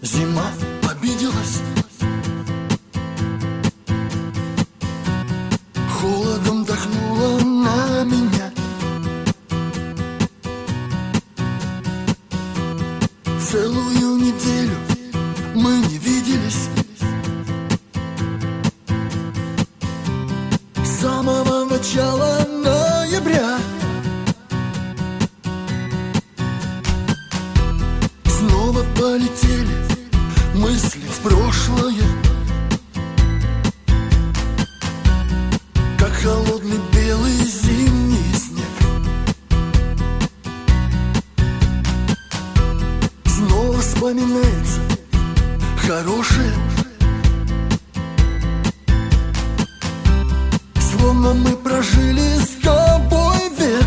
Зима обиделась, холодом дохнула на меня. Целую неделю мы не виделись. С самого начала ноября. Снова полетели мысли в прошлое, как холодный белый зимний снег. Снова вспоминается хорошее, словно мы прожили с тобой век.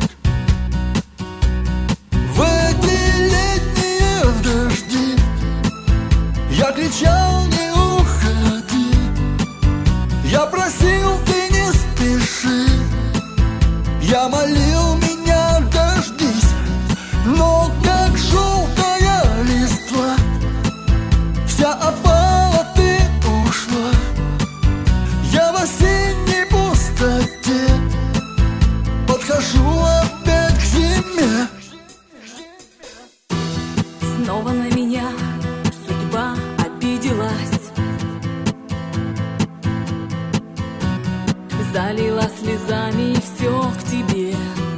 В эти летние дожди я кричал: не уходи. Я просил: ты не спеши. Я молил: меня дождись. Но как желтая листва вся опала, ты ушла. Я в осенней пустоте подхожу опять к зиме. Снова на меня судьба обиделась, залила слезами все к тебе.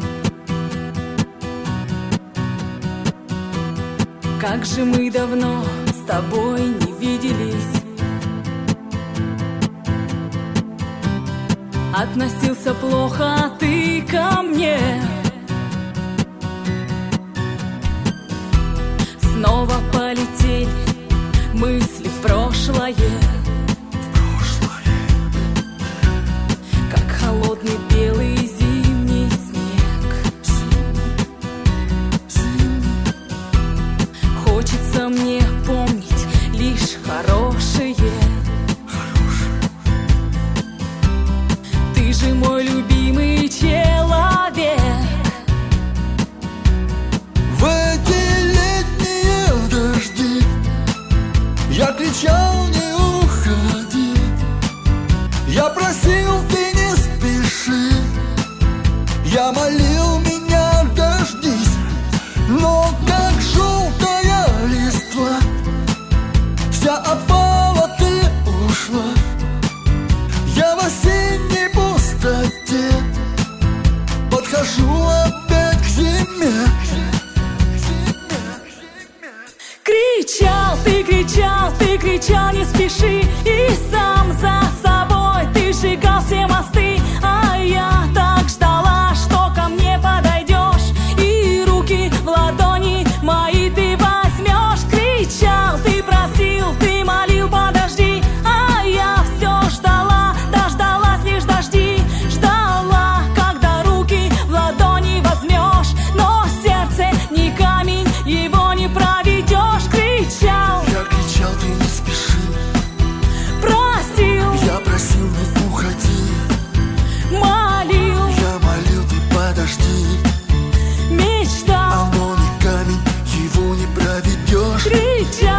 Как же мы давно с тобой не виделись. Относился плохо ты ко мне. Снова полетели мысли в прошлое, как холодный белый зимний снег. Хочется мне помнить лишь хорошее. Ты же мой любимый человек. В эти летние дожди я кричал: не уходи. Я просил: ты не спеши. Я молил: меня дождись. Но как желтая листва вся опала, ты ушла. Я в осенней пустоте подхожу опять к зиме. Кричал, ты кричал, не спеши. И сам за собой ты сжигал все мосты. А я так ждала, что ко мне подойдешь и руки в ладони мои ты возьмешь. Кричал, ты просил, ты молил: подожди. А я все ждала, дождалась лишь дожди. Ждала, когда руки в ладони возьмешь. Но сердце не камень, его не проведешь. Кричал, я кричал: ты не спеши. Просил, я просил: не уходи. Молил, я молил: ты подожди. Мечтал, оно не камень, его не проведешь. Кричал.